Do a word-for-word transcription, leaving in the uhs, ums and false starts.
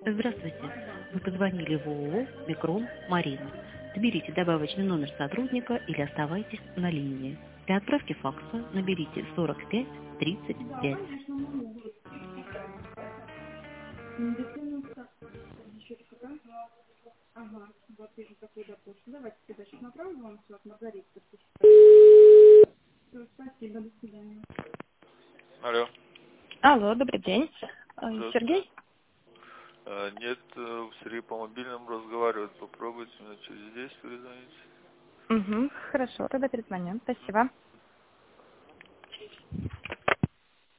Здравствуйте. Вы позвонили в ООО «Микрон Марина». Наберите добавочный номер сотрудника или оставайтесь на линии. Для отправки факса наберите сорок пять тридцать пять. Ага, вот вижу такую допустим. Давайте тогда сейчас направлю вам все от Маргариты. Все, спасибо, до свидания. Алло, Алло, добрый день. Э, здравствуйте. Сергей? Э, Нет, э, Сергей по мобильному разговаривает. Попробуйте меня через здесь перезвонить. Угу, хорошо, тогда перезвоню. Спасибо.